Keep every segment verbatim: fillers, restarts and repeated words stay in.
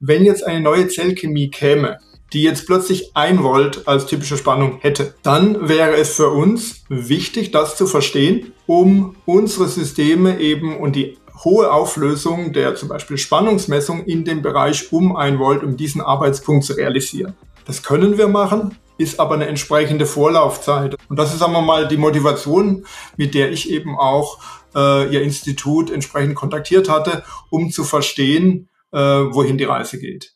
wenn jetzt eine neue Zellchemie käme, die jetzt plötzlich ein Volt als typische Spannung hätte, dann wäre es für uns wichtig, das zu verstehen, um unsere Systeme eben und die hohe Auflösung der zum Beispiel Spannungsmessung in dem Bereich um ein Volt, um diesen Arbeitspunkt zu realisieren. Das können wir machen, ist aber eine entsprechende Vorlaufzeit. Und das ist, sagen wir mal, die Motivation, mit der ich eben auch äh, Ihr Institut entsprechend kontaktiert hatte, um zu verstehen, äh, wohin die Reise geht.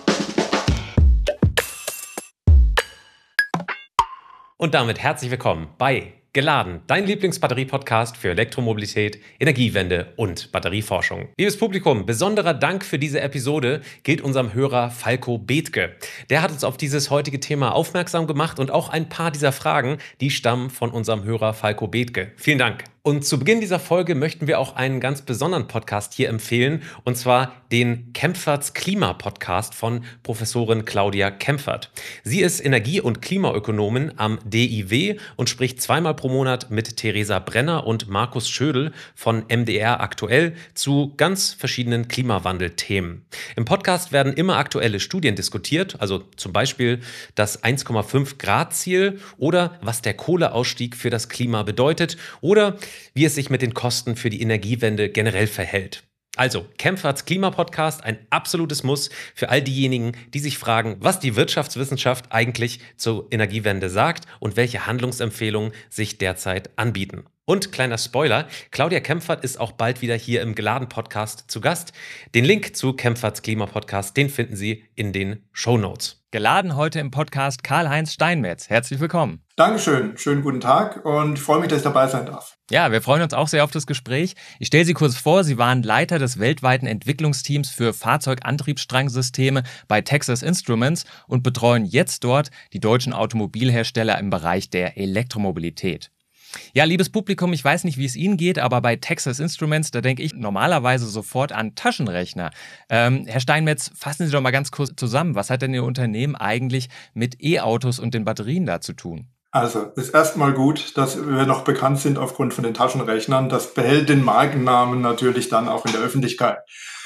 Und damit herzlich willkommen bei Geladen, dein Lieblingsbatterie-Podcast für Elektromobilität, Energiewende und Batterieforschung. Liebes Publikum, besonderer Dank für diese Episode gilt unserem Hörer Falco Bethke. Der hat uns auf dieses heutige Thema aufmerksam gemacht und auch ein paar dieser Fragen, die stammen von unserem Hörer Falco Bethke. Vielen Dank. Und zu Beginn dieser Folge möchten wir auch einen ganz besonderen Podcast hier empfehlen, und zwar den Kempferts Klima-Podcast von Professorin Claudia Kempfert. Sie ist Energie- und Klimaökonomin am D I W und spricht zweimal pro Monat mit Theresa Brenner und Markus Schödel von M D R aktuell zu ganz verschiedenen Klimawandelthemen. Im Podcast werden immer aktuelle Studien diskutiert, also zum Beispiel das eins Komma fünf Grad Ziel oder was der Kohleausstieg für das Klima bedeutet oder wie es sich mit den Kosten für die Energiewende generell verhält. Also, Kempferts Klimapodcast, ein absolutes Muss für all diejenigen, die sich fragen, was die Wirtschaftswissenschaft eigentlich zur Energiewende sagt und welche Handlungsempfehlungen sich derzeit anbieten. Und kleiner Spoiler, Claudia Kempfert ist auch bald wieder hier im Geladen-Podcast zu Gast. Den Link zu Kempferts Klimapodcast, den finden Sie in den Shownotes. Geladen heute im Podcast Karl-Heinz Steinmetz. Herzlich willkommen. Dankeschön, schönen guten Tag und ich freue mich, dass ich dabei sein darf. Ja, wir freuen uns auch sehr auf das Gespräch. Ich stelle Sie kurz vor, Sie waren Leiter des weltweiten Entwicklungsteams für Fahrzeugantriebsstrangsysteme bei Texas Instruments und betreuen jetzt dort die deutschen Automobilhersteller im Bereich der Elektromobilität. Ja, liebes Publikum, ich weiß nicht, wie es Ihnen geht, aber bei Texas Instruments, da denke ich normalerweise sofort an Taschenrechner. Ähm, Herr Steinmetz, fassen Sie doch mal ganz kurz zusammen. Was hat denn Ihr Unternehmen eigentlich mit E-Autos und den Batterien da zu tun? Also, es ist erstmal gut, dass wir noch bekannt sind aufgrund von den Taschenrechnern. Das behält den Markennamen natürlich dann auch in der Öffentlichkeit.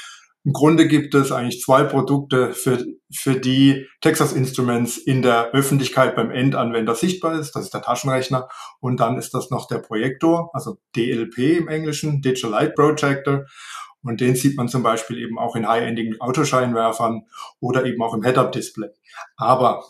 Im Grunde gibt es eigentlich zwei Produkte, für, für die Texas Instruments in der Öffentlichkeit beim Endanwender sichtbar ist. Das ist der Taschenrechner und dann ist das noch der Projektor, also D L P im Englischen, Digital Light Projector. Und den sieht man zum Beispiel eben auch in high-endigen Autoscheinwerfern oder eben auch im Head-Up-Display. Aber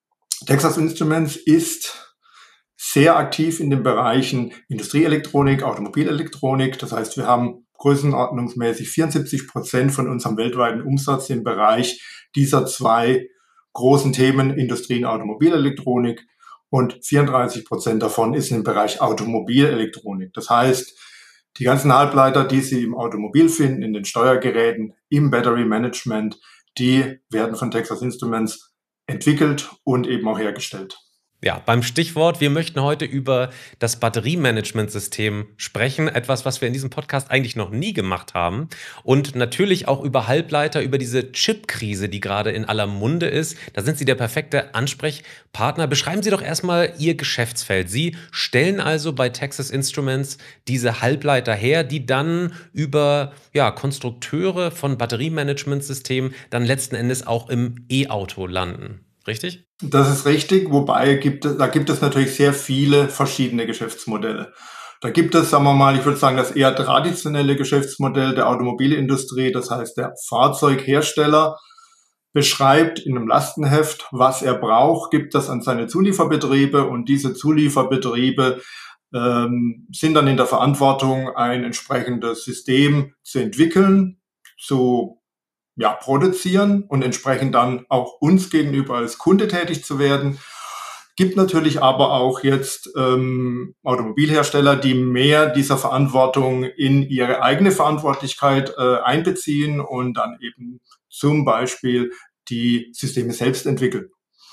Texas Instruments ist sehr aktiv in den Bereichen Industrieelektronik, Automobilelektronik. Das heißt, wir haben größenordnungsmäßig vierundsiebzig Prozent von unserem weltweiten Umsatz im Bereich dieser zwei großen Themen, Industrie- und Automobilelektronik, und vierunddreißig Prozent davon ist im Bereich Automobilelektronik. Das heißt, die ganzen Halbleiter, die Sie im Automobil finden, in den Steuergeräten, im Battery Management, die werden von Texas Instruments entwickelt und eben auch hergestellt. Ja, beim Stichwort, wir möchten heute über das Batteriemanagementsystem sprechen, etwas, was wir in diesem Podcast eigentlich noch nie gemacht haben, und natürlich auch über Halbleiter, über diese Chip-Krise, die gerade in aller Munde ist. Da sind Sie der perfekte Ansprechpartner. Beschreiben Sie doch erstmal Ihr Geschäftsfeld. Sie stellen also bei Texas Instruments diese Halbleiter her, die dann über ja, Konstrukteure von Batteriemanagementsystemen dann letzten Endes auch im E-Auto landen. Richtig? Das ist richtig, wobei gibt es, da gibt es natürlich sehr viele verschiedene Geschäftsmodelle. Da gibt es, sagen wir mal, ich würde sagen, das eher traditionelle Geschäftsmodell der Automobilindustrie. Das heißt, der Fahrzeughersteller beschreibt in einem Lastenheft, was er braucht, gibt das an seine Zulieferbetriebe und diese Zulieferbetriebe ähm, sind dann in der Verantwortung, ein entsprechendes System zu entwickeln, zu ja, produzieren und entsprechend dann auch uns gegenüber als Kunde tätig zu werden. Gibt natürlich aber auch jetzt ähm, Automobilhersteller, die mehr dieser Verantwortung in ihre eigene Verantwortlichkeit äh, einbeziehen und dann eben zum Beispiel die Systeme selbst entwickeln.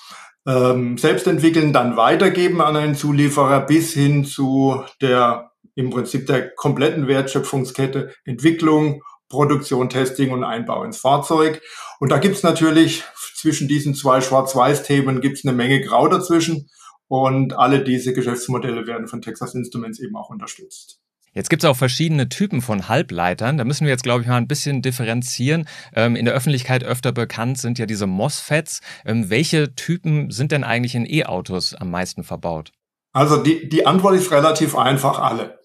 Ähm, selbst entwickeln, dann weitergeben an einen Zulieferer bis hin zu der im Prinzip der kompletten Wertschöpfungskette, Entwicklung, Produktion, Testing und Einbau ins Fahrzeug. Und da gibt's natürlich zwischen diesen zwei Schwarz-Weiß-Themen gibt's eine Menge Grau dazwischen. Und alle diese Geschäftsmodelle werden von Texas Instruments eben auch unterstützt. Jetzt gibt es auch verschiedene Typen von Halbleitern. Da müssen wir jetzt, glaube ich, mal ein bisschen differenzieren. Ähm, in der Öffentlichkeit öfter bekannt sind ja diese MOSFETs. Ähm, welche Typen sind denn eigentlich in E-Autos am meisten verbaut? Also die, die Antwort ist relativ einfach, alle.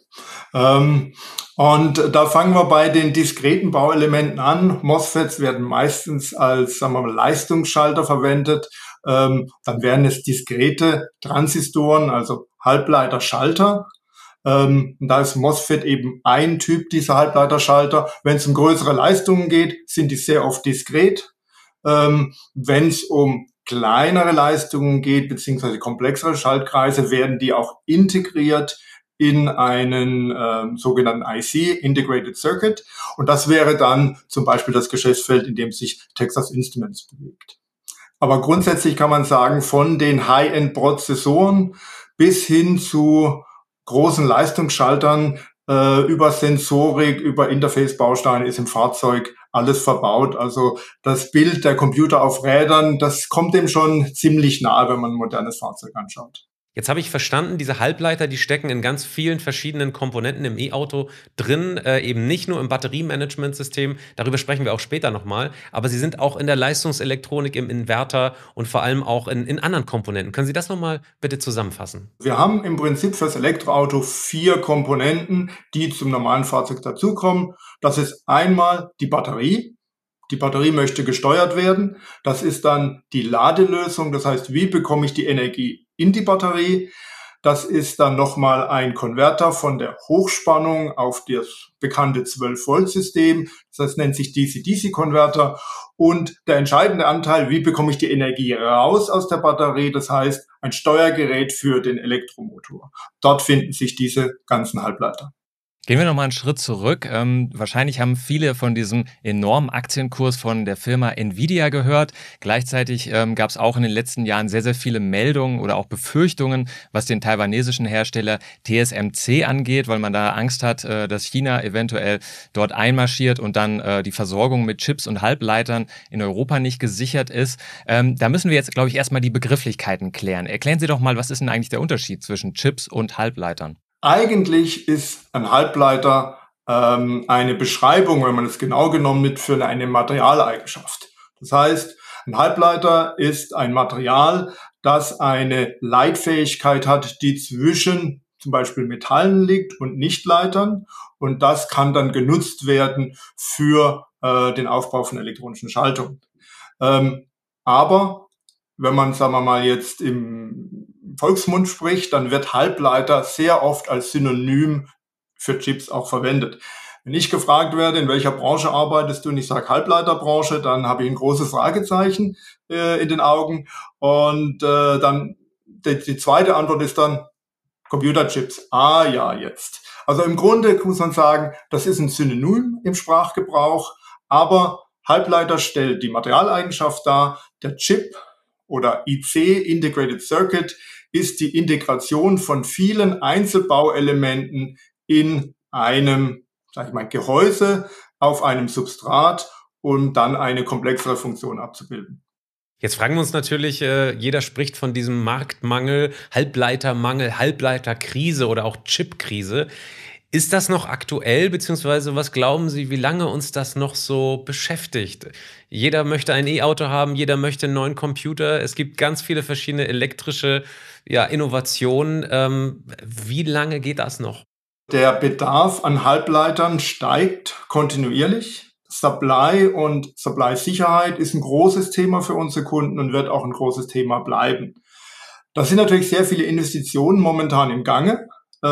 Ähm, und da fangen wir bei den diskreten Bauelementen an. MOSFETs werden meistens als, sagen wir mal, Leistungsschalter verwendet. Ähm, dann wären es diskrete Transistoren, also Halbleiterschalter. Ähm, da ist MOSFET eben ein Typ dieser Halbleiterschalter. Wenn es um größere Leistungen geht, sind die sehr oft diskret. Ähm, Wenn es um kleinere Leistungen geht, beziehungsweise komplexere Schaltkreise, werden die auch integriert in einen ähm, sogenannten I C, Integrated Circuit. Und das wäre dann zum Beispiel das Geschäftsfeld, in dem sich Texas Instruments bewegt. Aber grundsätzlich kann man sagen, von den High-End-Prozessoren bis hin zu großen Leistungsschaltern, äh, über Sensorik, über Interface-Bausteine ist im Fahrzeug alles verbaut. Also das Bild der Computer auf Rädern, das kommt dem schon ziemlich nahe, wenn man ein modernes Fahrzeug anschaut. Jetzt habe ich verstanden, diese Halbleiter, die stecken in ganz vielen verschiedenen Komponenten im E-Auto drin, äh, eben nicht nur im Batteriemanagementsystem, darüber sprechen wir auch später nochmal, aber sie sind auch in der Leistungselektronik, im Inverter und vor allem auch in, in anderen Komponenten. Können Sie das nochmal bitte zusammenfassen? Wir haben im Prinzip fürs Elektroauto vier Komponenten, die zum normalen Fahrzeug dazukommen. Das ist einmal die Batterie. Die Batterie möchte gesteuert werden. Das ist dann die Ladelösung. Das heißt, wie bekomme ich die Energie in die Batterie? Das ist dann nochmal ein Konverter von der Hochspannung auf das bekannte zwölf-Volt-System. Das nennt sich D C D C-Konverter. Und der entscheidende Anteil, wie bekomme ich die Energie raus aus der Batterie? Das heißt, ein Steuergerät für den Elektromotor. Dort finden sich diese ganzen Halbleiter. Gehen wir noch mal einen Schritt zurück. Ähm, wahrscheinlich haben viele von diesem enormen Aktienkurs von der Firma Nvidia gehört. Gleichzeitig ähm, gab es auch in den letzten Jahren sehr, sehr viele Meldungen oder auch Befürchtungen, was den taiwanesischen Hersteller T S M C angeht, weil man da Angst hat, äh, dass China eventuell dort einmarschiert und dann äh, die Versorgung mit Chips und Halbleitern in Europa nicht gesichert ist. Ähm, da müssen wir jetzt, glaube ich, erstmal die Begrifflichkeiten klären. Erklären Sie doch mal, was ist denn eigentlich der Unterschied zwischen Chips und Halbleitern? Eigentlich ist ein Halbleiter ähm, eine Beschreibung, wenn man es genau genommen nimmt, für eine Materialeigenschaft. Das heißt, ein Halbleiter ist ein Material, das eine Leitfähigkeit hat, die zwischen zum Beispiel Metallen liegt und Nichtleitern. Und das kann dann genutzt werden für äh, den Aufbau von elektronischen Schaltungen. Ähm, aber wenn man, sagen wir mal, jetzt im Volksmund spricht, dann wird Halbleiter sehr oft als Synonym für Chips auch verwendet. Wenn ich gefragt werde, in welcher Branche arbeitest du, und ich sage Halbleiterbranche, dann habe ich ein großes Fragezeichen äh, in den Augen. Und äh, dann die, die zweite Antwort ist dann Computerchips. Ah ja, jetzt. Also im Grunde muss man sagen, das ist ein Synonym im Sprachgebrauch, aber Halbleiter stellt die Materialeigenschaft dar. Der Chip oder I C, Integrated Circuit, ist die Integration von vielen Einzelbauelementen in einem, sag ich mal, Gehäuse auf einem Substrat, um dann eine komplexere Funktion abzubilden. Jetzt fragen wir uns natürlich, äh, jeder spricht von diesem Marktmangel, Halbleitermangel, Halbleiterkrise oder auch Chipkrise. Ist das noch aktuell, beziehungsweise was glauben Sie, wie lange uns das noch so beschäftigt? Jeder möchte ein E-Auto haben, jeder möchte einen neuen Computer. Es gibt ganz viele verschiedene elektrische ja, Innovationen. Ähm, wie lange geht das noch? Der Bedarf an Halbleitern steigt kontinuierlich. Supply und Supply-Sicherheit ist ein großes Thema für unsere Kunden und wird auch ein großes Thema bleiben. Da sind natürlich sehr viele Investitionen momentan im Gange.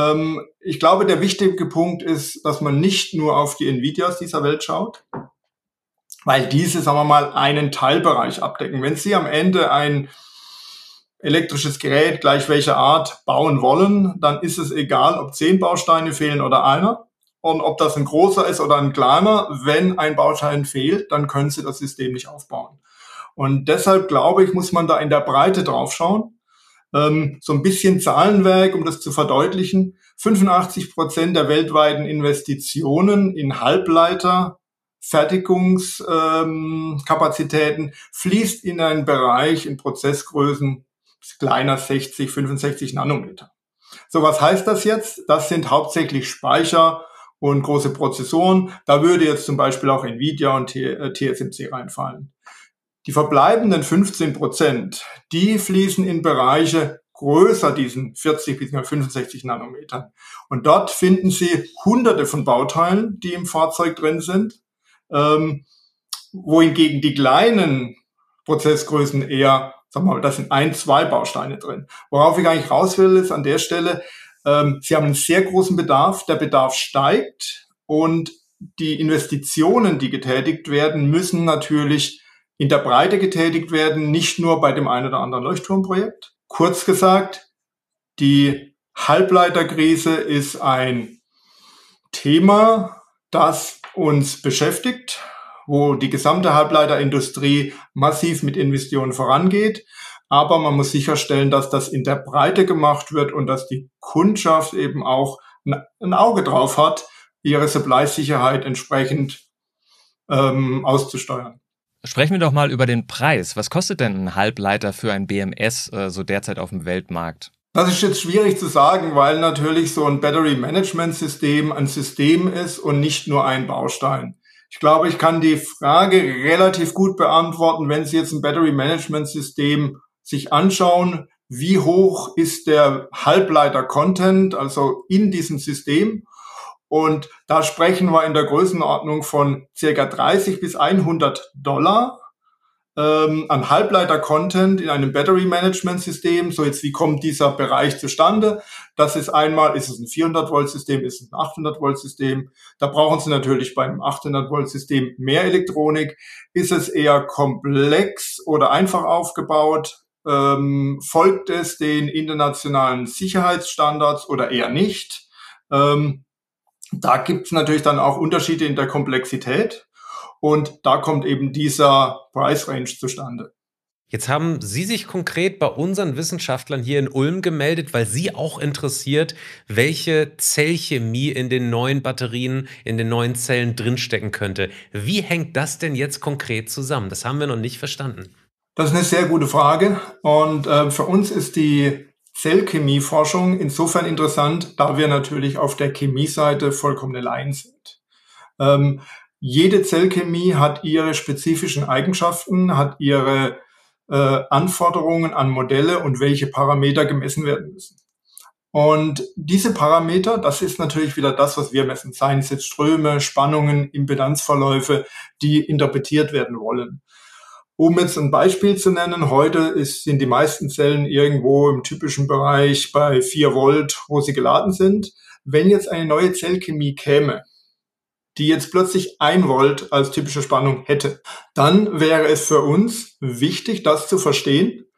Ich glaube, der wichtige Punkt ist, dass man nicht nur auf die Nvidias dieser Welt schaut, weil diese, sagen wir mal, einen Teilbereich abdecken. Wenn Sie am Ende ein elektrisches Gerät gleich welcher Art bauen wollen, dann ist es egal, ob zehn Bausteine fehlen oder einer. Und ob das ein großer ist oder ein kleiner, wenn ein Baustein fehlt, dann können Sie das System nicht aufbauen. Und deshalb glaube ich, muss man da in der Breite drauf schauen. Ähm, so ein bisschen Zahlenwerk, um das zu verdeutlichen. fünfundachtzig Prozent der weltweiten Investitionen in Halbleiter Fertigungskapazitäten ähm, fließt in einen Bereich in Prozessgrößen kleiner sechzig, fünfundsechzig Nanometer. So, was heißt das jetzt? Das sind hauptsächlich Speicher und große Prozessoren. Da würde jetzt zum Beispiel auch Nvidia und T S M C reinfallen. Die verbleibenden fünfzehn Prozent, die fließen in Bereiche größer diesen vierzig bis fünfundsechzig Nanometern. Und dort finden Sie hunderte von Bauteilen, die im Fahrzeug drin sind, ähm, wohingegen die kleinen Prozessgrößen eher, sagen wir mal, da sind ein, zwei Bausteine drin. Worauf ich eigentlich raus will, ist an der Stelle, ähm, Sie haben einen sehr großen Bedarf, der Bedarf steigt und die Investitionen, die getätigt werden, müssen natürlich in der Breite getätigt werden, nicht nur bei dem einen oder anderen Leuchtturmprojekt. Kurz gesagt, die Halbleiterkrise ist ein Thema, das uns beschäftigt, wo die gesamte Halbleiterindustrie massiv mit Investitionen vorangeht. Aber man muss sicherstellen, dass das in der Breite gemacht wird und dass die Kundschaft eben auch ein Auge drauf hat, ihre Supply-Sicherheit entsprechend ähm, auszusteuern. Sprechen wir doch mal über den Preis. Was kostet denn ein Halbleiter für ein B M S äh, so derzeit auf dem Weltmarkt? Das ist jetzt schwierig zu sagen, weil natürlich so ein Battery Management System ein System ist und nicht nur ein Baustein. Ich glaube, ich kann die Frage relativ gut beantworten, wenn Sie jetzt ein Battery Management System sich anschauen, wie hoch ist der Halbleiter-Content, also in diesem System. Und da sprechen wir in der Größenordnung von circa dreißig bis hundert Dollar ähm, an Halbleiter-Content in einem Battery-Management-System. So, jetzt, wie kommt dieser Bereich zustande? Das ist einmal, ist es ein vierhundert Volt System, ist es ein achthundert Volt System? Da brauchen Sie natürlich beim achthundert Volt System mehr Elektronik. Ist es eher komplex oder einfach aufgebaut? Ähm, folgt es den internationalen Sicherheitsstandards oder eher nicht? Ähm, Da gibt es natürlich dann auch Unterschiede in der Komplexität und da kommt eben dieser Price Range zustande. Jetzt haben Sie sich konkret bei unseren Wissenschaftlern hier in Ulm gemeldet, weil Sie auch interessiert, welche Zellchemie in den neuen Batterien, in den neuen Zellen drinstecken könnte. Wie hängt das denn jetzt konkret zusammen? Das haben wir noch nicht verstanden. Das ist eine sehr gute Frage und äh, für uns ist die Zellchemieforschung insofern interessant, da wir natürlich auf der Chemieseite vollkommene Laien sind. Ähm, jede Zellchemie hat ihre spezifischen Eigenschaften, hat ihre äh, Anforderungen an Modelle und welche Parameter gemessen werden müssen. Und diese Parameter, das ist natürlich wieder das, was wir messen. Seien es jetzt Ströme, Spannungen, Impedanzverläufe, die interpretiert werden wollen. Um jetzt ein Beispiel zu nennen, heute ist, sind die meisten Zellen irgendwo im typischen Bereich bei vier Volt, wo sie geladen sind. Wenn jetzt eine neue Zellchemie käme, die jetzt plötzlich ein Volt als typische Spannung hätte, dann wäre es für uns wichtig, das zu verstehen,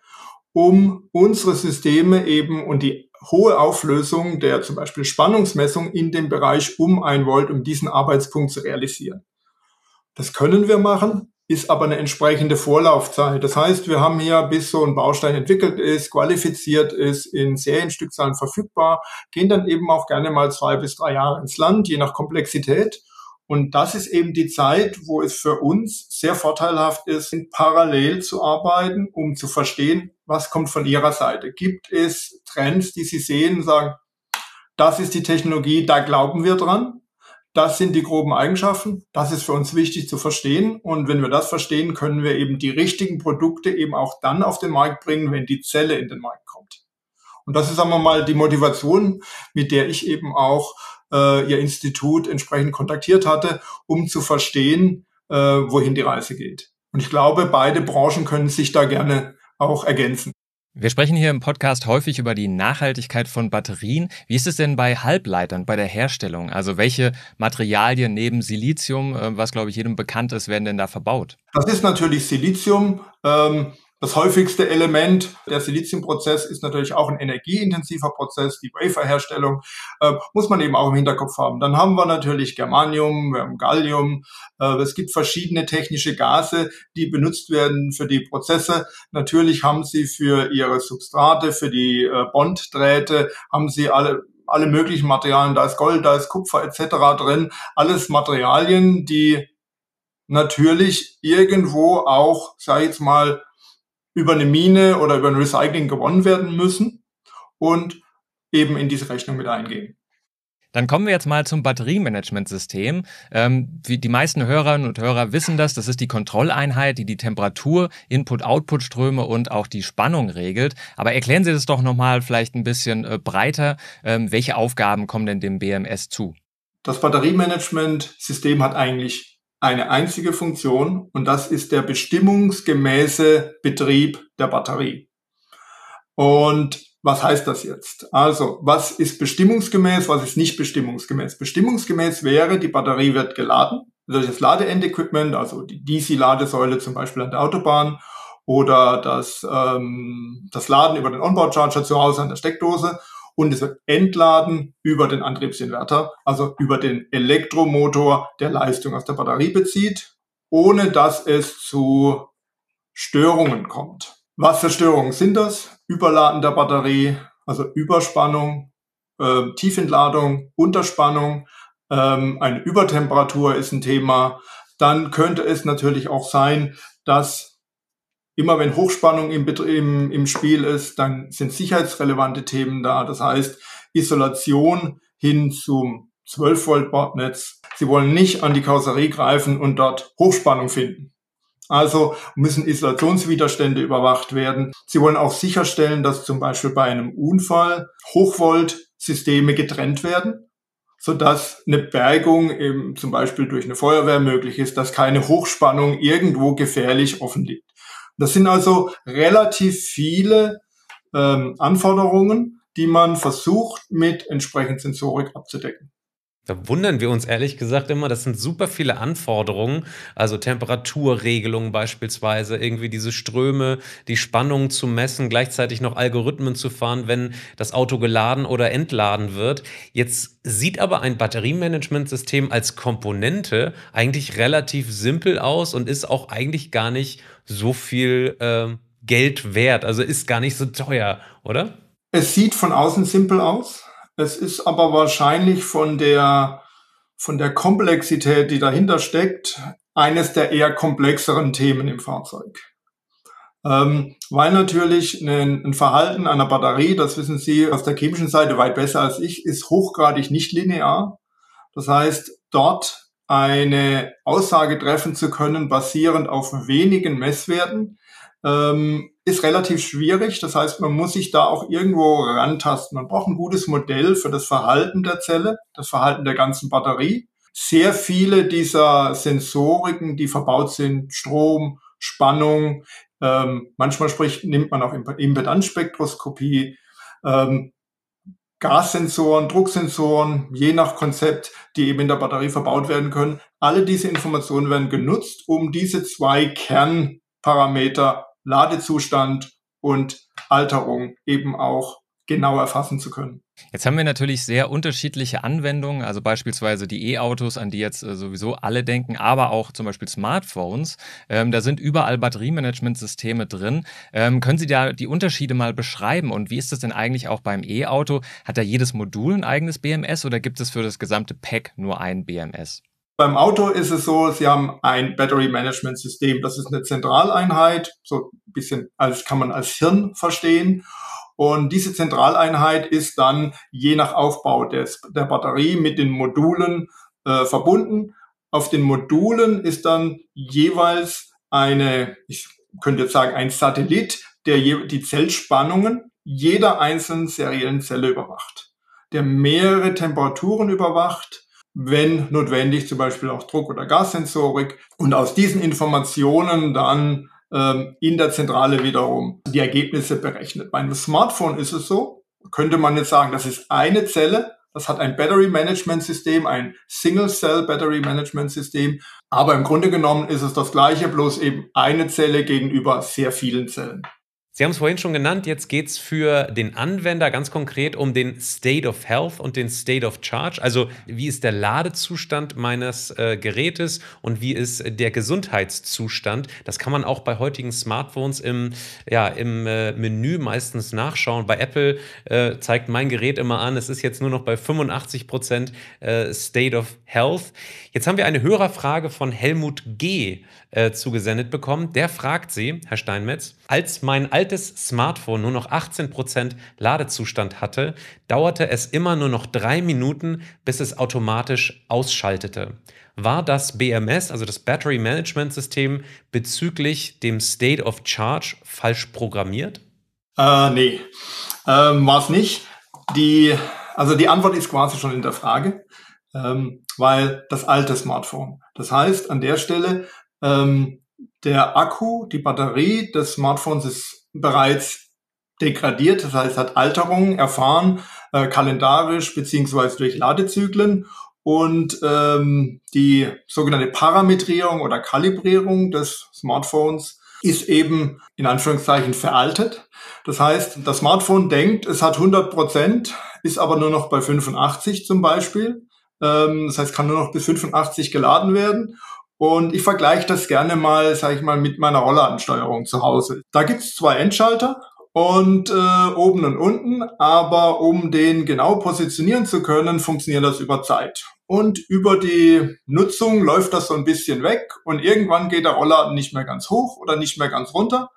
um unsere Systeme eben und die hohe Auflösung der zum Beispiel Spannungsmessung in dem Bereich um ein Volt, um diesen Arbeitspunkt zu realisieren. Das können wir machen, ist aber eine entsprechende Vorlaufzeit. Das heißt, wir haben hier, bis so ein Baustein entwickelt ist, qualifiziert ist, in Serienstückzahlen verfügbar, gehen dann eben auch gerne mal zwei bis drei Jahre ins Land, je nach Komplexität. Und das ist eben die Zeit, wo es für uns sehr vorteilhaft ist, parallel zu arbeiten, um zu verstehen, was kommt von Ihrer Seite. Gibt es Trends, die Sie sehen, sagen, das ist die Technologie, da glauben wir dran. Das sind die groben Eigenschaften. Das ist für uns wichtig zu verstehen. Und wenn wir das verstehen, können wir eben die richtigen Produkte eben auch dann auf den Markt bringen, wenn die Zelle in den Markt kommt. Und das ist, sagen wir mal, die Motivation, mit der ich eben auch äh, Ihr Institut entsprechend kontaktiert hatte, um zu verstehen, äh, wohin die Reise geht. Und ich glaube, beide Branchen können sich da gerne auch ergänzen. Wir sprechen hier im Podcast häufig über die Nachhaltigkeit von Batterien. Wie ist es denn bei Halbleitern, bei der Herstellung? Also welche Materialien neben Silizium, was glaube ich jedem bekannt ist, werden denn da verbaut? Das ist natürlich Silizium. Ähm, Das häufigste Element der Siliziumprozess ist natürlich auch ein energieintensiver Prozess, die Waferherstellung, äh, muss man eben auch im Hinterkopf haben. Dann haben wir natürlich Germanium, wir haben Gallium, äh, es gibt verschiedene technische Gase, die benutzt werden für die Prozesse. Natürlich haben sie für ihre Substrate, für die äh, Bonddrähte, haben sie alle alle möglichen Materialien, da ist Gold, da ist Kupfer et cetera drin, alles Materialien, die natürlich irgendwo auch, sag ich jetzt mal, über eine Mine oder über ein Recycling gewonnen werden müssen. Und eben in diese Rechnung mit eingehen. Dann kommen wir jetzt mal zum Batteriemanagementsystem. Ähm, wie die meisten Hörerinnen und Hörer wissen das, das ist die Kontrolleinheit, die die Temperatur, Input-Output-Ströme und auch die Spannung regelt. Aber erklären Sie das doch nochmal vielleicht ein bisschen äh, breiter. Ähm, welche Aufgaben kommen denn dem B M S zu? Das Batteriemanagementsystem hat eigentlich eine einzige Funktion und das ist der bestimmungsgemäße Betrieb der Batterie. Und was heißt das jetzt? Also, was ist bestimmungsgemäß, was ist nicht bestimmungsgemäß? Bestimmungsgemäß wäre, die Batterie wird geladen durch das Ladeend-Equipment, also die D C-Ladesäule zum Beispiel an der Autobahn oder das, ähm, das Laden über den Onboard-Charger zu Hause an der Steckdose und es wird entladen über den Antriebsinverter, also über den Elektromotor, der Leistung aus der Batterie bezieht, ohne dass es zu Störungen kommt. Was für Störungen sind das? Überladen der Batterie, also Überspannung, äh, Tiefentladung, Unterspannung, ähm, eine Übertemperatur ist ein Thema. Dann könnte es natürlich auch sein, dass immer wenn Hochspannung im, im, im Spiel ist, dann sind sicherheitsrelevante Themen da. Das heißt Isolation hin zum zwölf Volt Bordnetz. Sie wollen nicht an die Karosserie greifen und dort Hochspannung finden. Also müssen Isolationswiderstände überwacht werden. Sie wollen auch sicherstellen, dass zum Beispiel bei einem Unfall Hochvoltsysteme getrennt werden, sodass eine Bergung eben zum Beispiel durch eine Feuerwehr möglich ist, dass keine Hochspannung irgendwo gefährlich offen liegt. Das sind also relativ viele ähm, Anforderungen, die man versucht mit entsprechend Sensorik abzudecken. Da wundern wir uns ehrlich gesagt immer, das sind super viele Anforderungen, also Temperaturregelungen beispielsweise, irgendwie diese Ströme, die Spannung zu messen, gleichzeitig noch Algorithmen zu fahren, wenn das Auto geladen oder entladen wird. Jetzt sieht aber ein Batteriemanagementsystem als Komponente eigentlich relativ simpel aus und ist auch eigentlich gar nicht so viel äh, Geld wert, also ist gar nicht so teuer, oder? Es sieht von außen simpel aus. Es ist aber wahrscheinlich von der, von der Komplexität, die dahinter steckt, eines der eher komplexeren Themen im Fahrzeug. Ähm, weil natürlich ein, ein Verhalten einer Batterie, das wissen Sie aus der chemischen Seite weit besser als ich, ist hochgradig nicht linear. Das heißt, dort eine Aussage treffen zu können, basierend auf wenigen Messwerten, ähm, ist relativ schwierig. Das heißt, man muss sich da auch irgendwo rantasten. Man braucht ein gutes Modell für das Verhalten der Zelle, das Verhalten der ganzen Batterie. Sehr viele dieser Sensoriken, die verbaut sind, Strom, Spannung, ähm, manchmal spricht, nimmt man auch Impedanzspektroskopie, ähm, Gassensoren, Drucksensoren, je nach Konzept, die eben in der Batterie verbaut werden können. Alle diese Informationen werden genutzt, um diese zwei Kernparameter Ladezustand und Alterung eben auch genau erfassen zu können. Jetzt haben wir natürlich sehr unterschiedliche Anwendungen, also beispielsweise die E-Autos, an die jetzt äh, sowieso alle denken, aber auch zum Beispiel Smartphones. Ähm, da sind überall Batteriemanagementsysteme drin. Ähm, können Sie da die Unterschiede mal beschreiben? Und wie ist das denn eigentlich auch beim E-Auto? Hat da jedes Modul ein eigenes B M S oder gibt es für das gesamte Pack nur ein B M S? Beim Auto ist es so, Sie haben ein Battery Management System. Das ist eine Zentraleinheit, so ein bisschen als kann man als Hirn verstehen. Und diese Zentraleinheit ist dann je nach Aufbau des, der Batterie mit den Modulen äh, verbunden. Auf den Modulen ist dann jeweils eine, ich könnte jetzt sagen, ein Satellit, der je, die Zellspannungen jeder einzelnen seriellen Zelle überwacht, der mehrere Temperaturen überwacht, wenn notwendig, zum Beispiel auch Druck- oder Gassensorik. Und aus diesen Informationen dann ähm, in der Zentrale wiederum die Ergebnisse berechnet. Bei einem Smartphone ist es so, könnte man jetzt sagen, das ist eine Zelle, das hat ein Battery Management System, ein Single Cell Battery Management System. Aber im Grunde genommen ist es das Gleiche, bloß eben eine Zelle gegenüber sehr vielen Zellen. Sie haben es vorhin schon genannt, jetzt geht es für den Anwender ganz konkret um den State of Health und den State of Charge. Also wie ist der Ladezustand meines äh, Gerätes und wie ist der Gesundheitszustand? Das kann man auch bei heutigen Smartphones im, ja, im äh, Menü meistens nachschauen. Bei Apple äh, zeigt mein Gerät immer an, es ist jetzt nur noch bei fünfundachtzig Prozent äh, State of Health. Jetzt haben wir eine Hörerfrage von Helmut G. Äh, zugesendet bekommen. Der fragt Sie, Herr Steinmetz, Als mein altes Smartphone nur noch achtzehn Prozent Ladezustand hatte, dauerte es immer nur noch drei Minuten, bis es automatisch ausschaltete. War das B M S, also das Battery Management System, bezüglich dem State of Charge falsch programmiert? Äh, nee, ähm, war es nicht. Die, also die Antwort ist quasi schon in der Frage, ähm, weil das alte Smartphone. Das heißt, an der Stelle, ähm, der Akku, die Batterie des Smartphones ist bereits degradiert, das heißt, hat Alterungen erfahren, äh, kalendarisch beziehungsweise durch Ladezyklen. Und ähm, die sogenannte Parametrierung oder Kalibrierung des Smartphones ist eben in Anführungszeichen veraltet. Das heißt, das Smartphone denkt, es hat hundert Prozent, ist aber nur noch bei fünfundachtzig zum Beispiel. Ähm, das heißt, kann nur noch bis fünfundachtzig geladen werden. Und ich vergleiche das gerne mal, sage ich mal, mit meiner Rollladensteuerung zu Hause. Da gibt es zwei Endschalter und äh, oben und unten, aber um den genau positionieren zu können, funktioniert das über Zeit. Und über die Nutzung läuft das so ein bisschen weg und irgendwann geht der Rollladen nicht mehr ganz hoch oder nicht mehr ganz runter.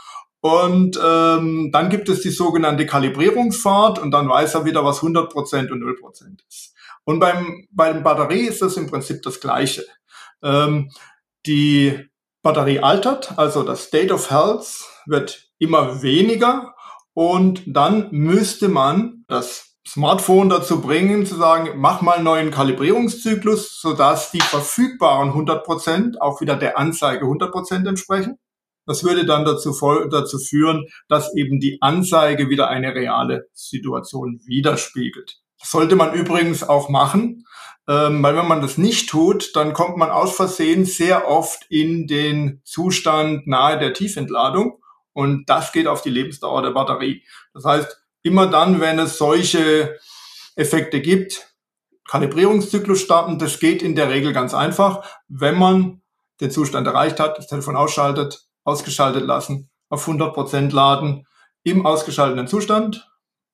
Und ähm, dann gibt es die sogenannte Kalibrierungsfahrt und dann weiß er wieder, was hundert Prozent und null Prozent ist. Und beim, beim Batterie ist das im Prinzip das Gleiche. Ähm, die Batterie altert, also das State of Health wird immer weniger und dann müsste man das Smartphone dazu bringen, zu sagen, mach mal einen neuen Kalibrierungszyklus, sodass die verfügbaren hundert Prozent auch wieder der Anzeige hundert Prozent entsprechen. Das würde dann dazu, dazu führen, dass eben die Anzeige wieder eine reale Situation widerspiegelt. Das sollte man übrigens auch machen, ähm, weil wenn man das nicht tut, dann kommt man aus Versehen sehr oft in den Zustand nahe der Tiefentladung und das geht auf die Lebensdauer der Batterie. Das heißt, immer dann, wenn es solche Effekte gibt, Kalibrierungszyklus starten, das geht in der Regel ganz einfach, wenn man den Zustand erreicht hat, das Telefon ausschaltet, ausgeschaltet lassen, auf hundert Prozent laden, im ausgeschalteten Zustand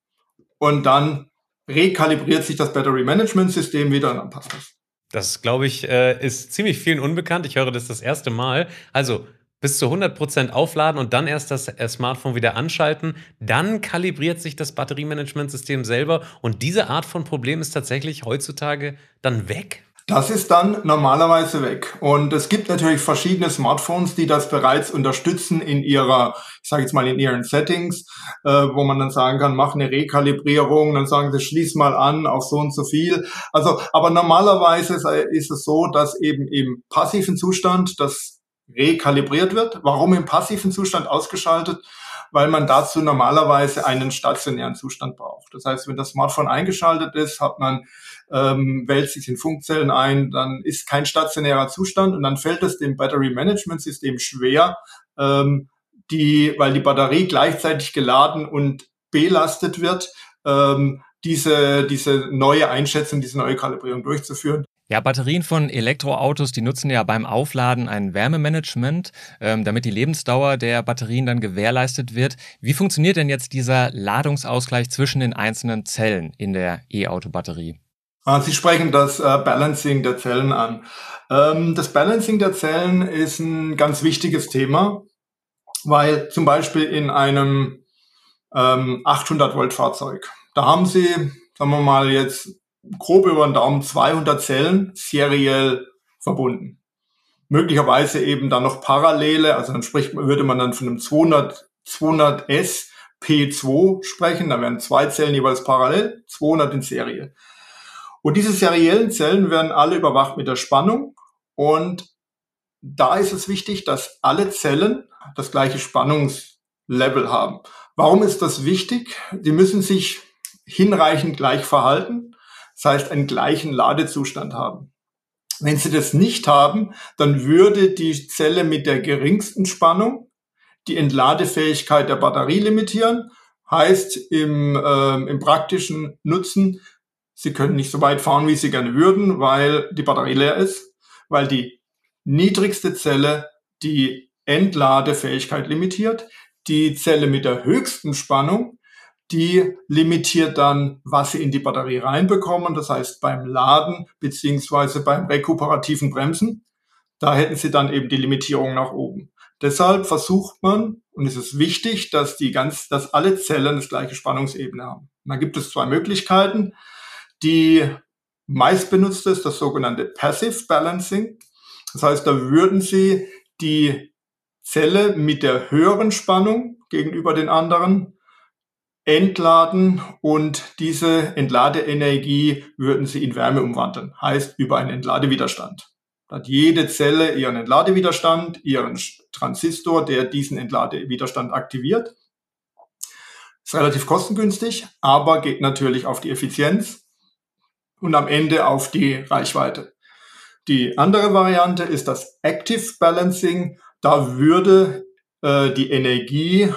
und dann rekalibriert sich das Battery Management System wieder und dann passt das. Das, glaube ich, ist ziemlich vielen unbekannt. Ich höre das das erste Mal. Also bis zu hundert Prozent aufladen und dann erst das Smartphone wieder anschalten. Dann kalibriert sich das Batteriemanagementsystem selber. Und diese Art von Problem ist tatsächlich heutzutage dann weg? Das ist dann normalerweise weg. Und es gibt natürlich verschiedene Smartphones, die das bereits unterstützen in ihrer, ich sage jetzt mal in ihren Settings, äh, wo man dann sagen kann, mach eine Rekalibrierung, dann sagen sie, schließ mal an auf so und so viel. Also, aber normalerweise ist es so, dass eben im passiven Zustand das rekalibriert wird. Warum im passiven Zustand ausgeschaltet? Weil man dazu normalerweise einen stationären Zustand braucht. Das heißt, wenn das Smartphone eingeschaltet ist, hat man, ähm, wählt sich in Funkzellen ein, dann ist kein stationärer Zustand und dann fällt es dem Battery Management System schwer, ähm, die, weil die Batterie gleichzeitig geladen und belastet wird, ähm, diese, diese neue Einschätzung, diese neue Kalibrierung durchzuführen. Ja, Batterien von Elektroautos, die nutzen ja beim Aufladen ein Wärmemanagement, ähm, damit die Lebensdauer der Batterien dann gewährleistet wird. Wie funktioniert denn jetzt dieser Ladungsausgleich zwischen den einzelnen Zellen in der E-Auto-Batterie? Sie sprechen das äh, Balancing der Zellen an. Ähm, das Balancing der Zellen ist ein ganz wichtiges Thema, weil zum Beispiel in einem ähm, achthundert Volt Fahrzeug, da haben Sie, sagen wir mal jetzt, grob über den Daumen zweihundert Zellen seriell verbunden. Möglicherweise eben dann noch Parallele, also dann spricht, würde man dann von einem zweihundert, zweihundert S P zwei sprechen, da wären zwei Zellen jeweils parallel, zweihundert in Serie. Und diese seriellen Zellen werden alle überwacht mit der Spannung und da ist es wichtig, dass alle Zellen das gleiche Spannungslevel haben. Warum ist das wichtig? Die müssen sich hinreichend gleich verhalten. Das heißt, einen gleichen Ladezustand haben. Wenn Sie das nicht haben, dann würde die Zelle mit der geringsten Spannung die Entladefähigkeit der Batterie limitieren. Heißt im, äh, im praktischen Nutzen, Sie können nicht so weit fahren, wie Sie gerne würden, weil die Batterie leer ist, weil die niedrigste Zelle die Entladefähigkeit limitiert. Die Zelle mit der höchsten Spannung, die limitiert dann, was Sie in die Batterie reinbekommen. Das heißt, beim Laden beziehungsweise beim rekuperativen Bremsen, da hätten Sie dann eben die Limitierung nach oben. Deshalb versucht man, und es ist wichtig, dass die ganz, dass alle Zellen das gleiche Spannungsebene haben. Und da gibt es zwei Möglichkeiten. Die meist benutzte ist das sogenannte Passive Balancing. Das heißt, da würden Sie die Zelle mit der höheren Spannung gegenüber den anderen entladen und diese Entladeenergie würden Sie in Wärme umwandeln. Heißt, über einen Entladewiderstand. Da hat jede Zelle ihren Entladewiderstand, ihren Transistor, der diesen Entladewiderstand aktiviert. Ist relativ kostengünstig, aber geht natürlich auf die Effizienz und am Ende auf die Reichweite. Die andere Variante ist das Active Balancing. Da würde äh, die Energie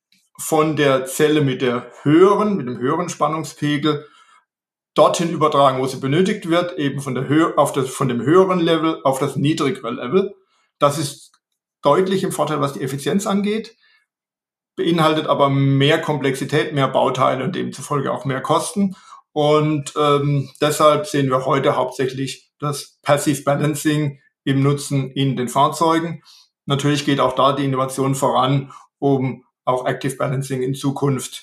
von der Zelle mit der höheren, mit dem höheren Spannungspegel dorthin übertragen, wo sie benötigt wird, eben von der Höhe, auf das, von dem höheren Level auf das niedrigere Level. Das ist deutlich im Vorteil, was die Effizienz angeht, beinhaltet aber mehr Komplexität, mehr Bauteile und demzufolge auch mehr Kosten. Und ähm, deshalb sehen wir heute hauptsächlich das Passive Balancing im Nutzen in den Fahrzeugen. Natürlich geht auch da die Innovation voran, um auch Active Balancing in Zukunft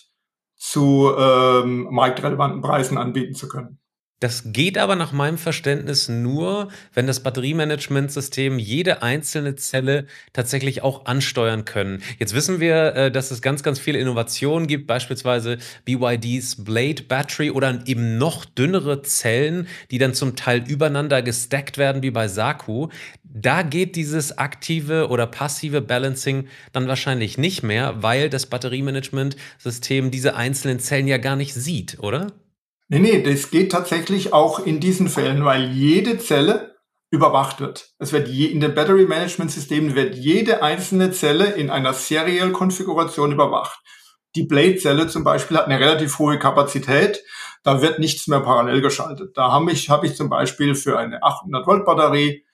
zu ähm, marktrelevanten Preisen anbieten zu können. Das geht aber nach meinem Verständnis nur, wenn das Batteriemanagementsystem jede einzelne Zelle tatsächlich auch ansteuern können. Jetzt wissen wir, dass es ganz, ganz viele Innovationen gibt, beispielsweise B Y Ds Blade Battery oder eben noch dünnere Zellen, die dann zum Teil übereinander gestackt werden, wie bei Saku. Da geht dieses aktive oder passive Balancing dann wahrscheinlich nicht mehr, weil das Batteriemanagementsystem diese einzelnen Zellen ja gar nicht sieht, oder? Nee, nee, das geht tatsächlich auch in diesen Fällen, weil jede Zelle überwacht wird. Es wird je, in den Battery Management Systemen wird jede einzelne Zelle in einer Serial-Konfiguration überwacht. Die Blade-Zelle zum Beispiel hat eine relativ hohe Kapazität. Da wird nichts mehr parallel geschaltet. Da habe ich, habe ich zum Beispiel für eine achthundert Volt Batterie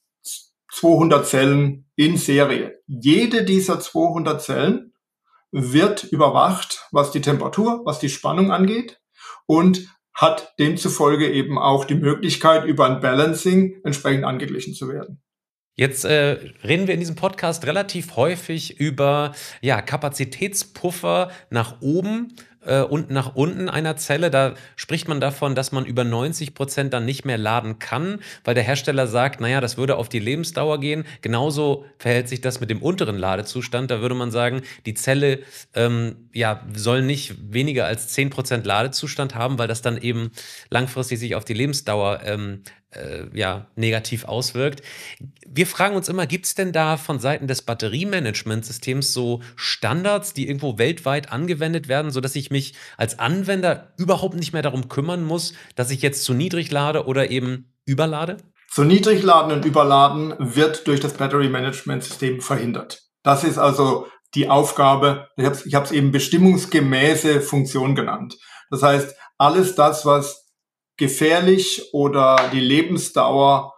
zweihundert Zellen in Serie. Jede dieser zweihundert Zellen wird überwacht, was die Temperatur, was die Spannung angeht. Und hat demzufolge eben auch die Möglichkeit, über ein Balancing entsprechend angeglichen zu werden. Jetzt äh, reden wir in diesem Podcast relativ häufig über ja, Kapazitätspuffer nach oben äh, und nach unten einer Zelle. Da spricht man davon, dass man über neunzig Prozent dann nicht mehr laden kann, weil der Hersteller sagt, naja, das würde auf die Lebensdauer gehen. Genauso verhält sich das mit dem unteren Ladezustand. Da würde man sagen, die Zelle ähm, ja, soll nicht weniger als zehn Prozent Ladezustand haben, weil das dann eben langfristig sich auf die Lebensdauer ähm, äh, ja, negativ auswirkt. Wir fragen uns immer, gibt es denn da von Seiten des Batteriemanagementsystems so Standards, die irgendwo weltweit angewendet werden, sodass ich mich als Anwender überhaupt nicht mehr darum kümmern muss, dass ich jetzt zu niedrig lade oder eben überlade? Zu niedrig laden und überladen wird durch das Battery Management System verhindert. Das ist also die Aufgabe, ich habe es ich hab's eben bestimmungsgemäße Funktion genannt. Das heißt, alles das, was gefährlich oder die Lebensdauer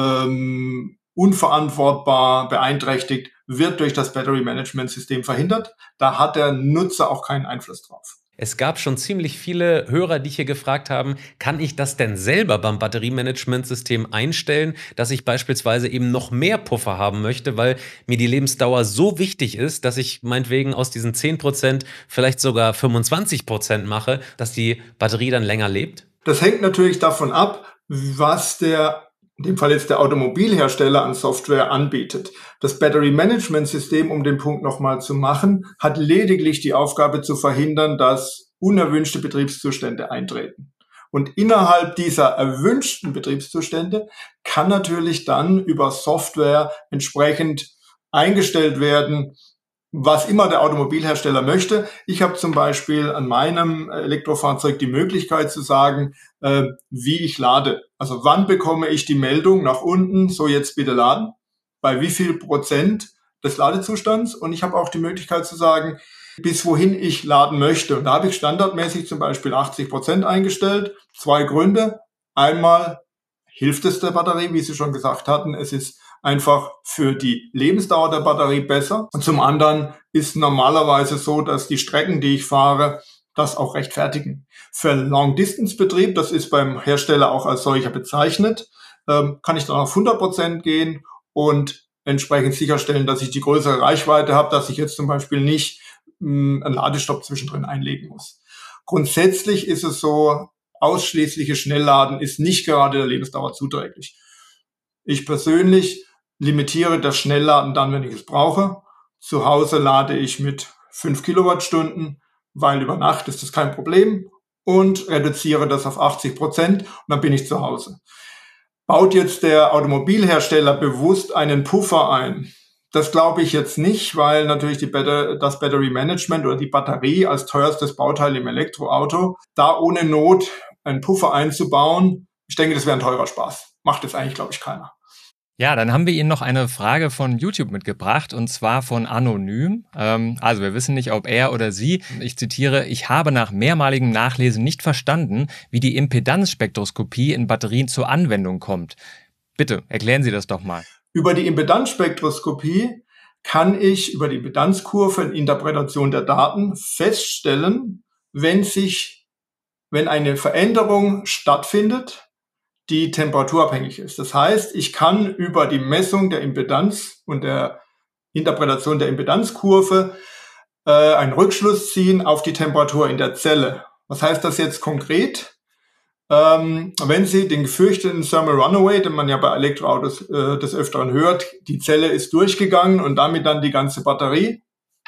ähm, unverantwortbar beeinträchtigt, wird durch das Battery Management System verhindert. Da hat der Nutzer auch keinen Einfluss drauf. Es gab schon ziemlich viele Hörer, die hier gefragt haben, kann ich das denn selber beim Batteriemanagementsystem einstellen, dass ich beispielsweise eben noch mehr Puffer haben möchte, weil mir die Lebensdauer so wichtig ist, dass ich meinetwegen aus diesen zehn Prozent vielleicht sogar fünfundzwanzig Prozent mache, dass die Batterie dann länger lebt? Das hängt natürlich davon ab, was der, in dem Fall jetzt der Automobilhersteller an Software anbietet. Das Battery Management System, um den Punkt nochmal zu machen, hat lediglich die Aufgabe zu verhindern, dass unerwünschte Betriebszustände eintreten. Und innerhalb dieser erwünschten Betriebszustände kann natürlich dann über Software entsprechend eingestellt werden, was immer der Automobilhersteller möchte. Ich habe zum Beispiel an meinem Elektrofahrzeug die Möglichkeit zu sagen, äh, wie ich lade. Also wann bekomme ich die Meldung nach unten, so jetzt bitte laden, bei wie viel Prozent des Ladezustands. Und ich habe auch die Möglichkeit zu sagen, bis wohin ich laden möchte. Und da habe ich standardmäßig zum Beispiel achtzig Prozent eingestellt. Zwei Gründe. Einmal hilft es der Batterie, wie Sie schon gesagt hatten. Es ist einfach für die Lebensdauer der Batterie besser. Und zum anderen ist normalerweise so, dass die Strecken, die ich fahre, das auch rechtfertigen. Für Long-Distance-Betrieb, das ist beim Hersteller auch als solcher bezeichnet, ähm, kann ich dann auf hundert Prozent gehen und entsprechend sicherstellen, dass ich die größere Reichweite habe, dass ich jetzt zum Beispiel nicht mh, einen Ladestopp zwischendrin einlegen muss. Grundsätzlich ist es so, ausschließliches Schnellladen ist nicht gerade der Lebensdauer zuträglich. Ich persönlich limitiere das Schnellladen dann, wenn ich es brauche. Zu Hause lade ich mit fünf Kilowattstunden, weil über Nacht ist das kein Problem, und reduziere das auf achtzig Prozent und dann bin ich zu Hause. Baut jetzt der Automobilhersteller bewusst einen Puffer ein? Das glaube ich jetzt nicht, weil natürlich die Batter- das Battery Management oder die Batterie als teuerstes Bauteil im Elektroauto, da ohne Not einen Puffer einzubauen, ich denke, das wäre ein teurer Spaß. Macht jetzt eigentlich, glaube ich, keiner. Ja, dann haben wir Ihnen noch eine Frage von YouTube mitgebracht, und zwar von Anonym. Ähm, also wir wissen nicht, ob er oder sie, ich zitiere, ich habe nach mehrmaligem Nachlesen nicht verstanden, wie die Impedanzspektroskopie in Batterien zur Anwendung kommt. Bitte, erklären Sie das doch mal. Über die Impedanzspektroskopie kann ich über die Impedanzkurve in Interpretation der Daten feststellen, wenn sich, wenn eine Veränderung stattfindet, die temperaturabhängig ist. Das heißt, ich kann über die Messung der Impedanz und der Interpretation der Impedanzkurve äh, einen Rückschluss ziehen auf die Temperatur in der Zelle. Was heißt das jetzt konkret? Ähm, wenn Sie den gefürchteten Thermal Runaway, den man ja bei Elektroautos äh, des Öfteren hört, die Zelle ist durchgegangen und damit dann die ganze Batterie,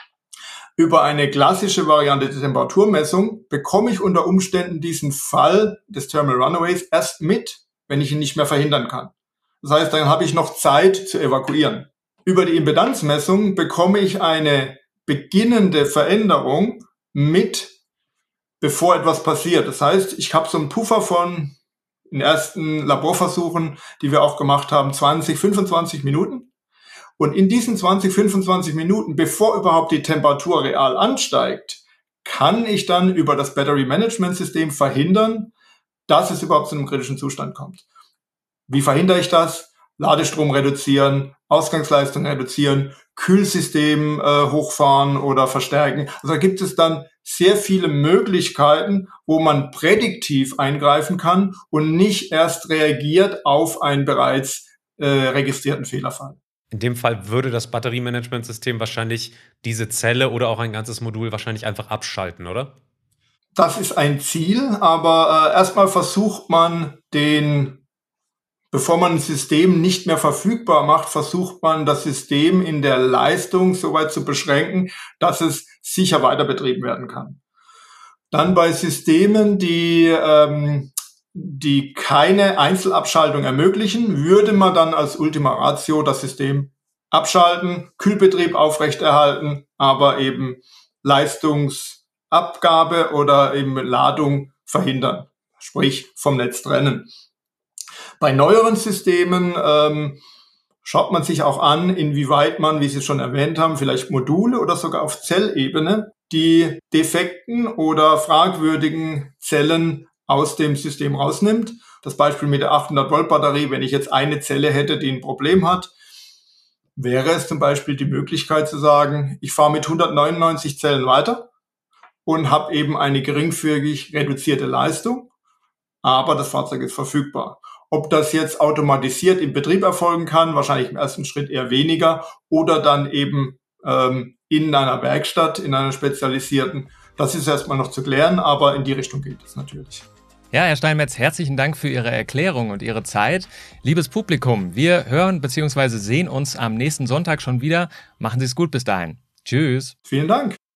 über eine klassische Variante der Temperaturmessung bekomme ich unter Umständen diesen Fall des Thermal Runaways erst mit, wenn ich ihn nicht mehr verhindern kann. Das heißt, dann habe ich noch Zeit zu evakuieren. Über die Impedanzmessung bekomme ich eine beginnende Veränderung mit, bevor etwas passiert. Das heißt, ich habe so einen Puffer von in ersten Laborversuchen, die wir auch gemacht haben, zwanzig, fünfundzwanzig Minuten. Und in diesen zwanzig, fünfundzwanzig Minuten, bevor überhaupt die Temperatur real ansteigt, kann ich dann über das Battery Management System verhindern, dass es überhaupt zu einem kritischen Zustand kommt. Wie verhindere ich das? Ladestrom reduzieren, Ausgangsleistung reduzieren, Kühlsystem äh, hochfahren oder verstärken. Also da gibt es dann sehr viele Möglichkeiten, wo man prädiktiv eingreifen kann und nicht erst reagiert auf einen bereits äh, registrierten Fehlerfall. In dem Fall würde das Batteriemanagementsystem wahrscheinlich diese Zelle oder auch ein ganzes Modul wahrscheinlich einfach abschalten, oder? Das ist ein Ziel, aber äh, erstmal versucht man den, bevor man ein System nicht mehr verfügbar macht, versucht man das System in der Leistung so weit zu beschränken, dass es sicher weiter betrieben werden kann. Dann bei Systemen, die, ähm, die keine Einzelabschaltung ermöglichen, würde man dann als Ultima Ratio das System abschalten, Kühlbetrieb aufrechterhalten, aber eben Leistungsabgabe oder eben Ladung verhindern, sprich vom Netz trennen. Bei neueren Systemen ähm, schaut man sich auch an, inwieweit man, wie Sie schon erwähnt haben, vielleicht Module oder sogar auf Zellebene die defekten oder fragwürdigen Zellen aus dem System rausnimmt. Das Beispiel mit der achthundert Volt Batterie, wenn ich jetzt eine Zelle hätte, die ein Problem hat, wäre es zum Beispiel die Möglichkeit zu sagen, ich fahre mit hundertneunundneunzig Zellen weiter und habe eben eine geringfügig reduzierte Leistung, aber das Fahrzeug ist verfügbar. Ob das jetzt automatisiert im Betrieb erfolgen kann, wahrscheinlich im ersten Schritt eher weniger, oder dann eben ähm, in einer Werkstatt, in einer spezialisierten, das ist erstmal noch zu klären, aber in die Richtung geht es natürlich. Ja, Herr Steinmetz, herzlichen Dank für Ihre Erklärung und Ihre Zeit. Liebes Publikum, wir hören bzw. sehen uns am nächsten Sonntag schon wieder. Machen Sie es gut bis dahin. Tschüss. Vielen Dank.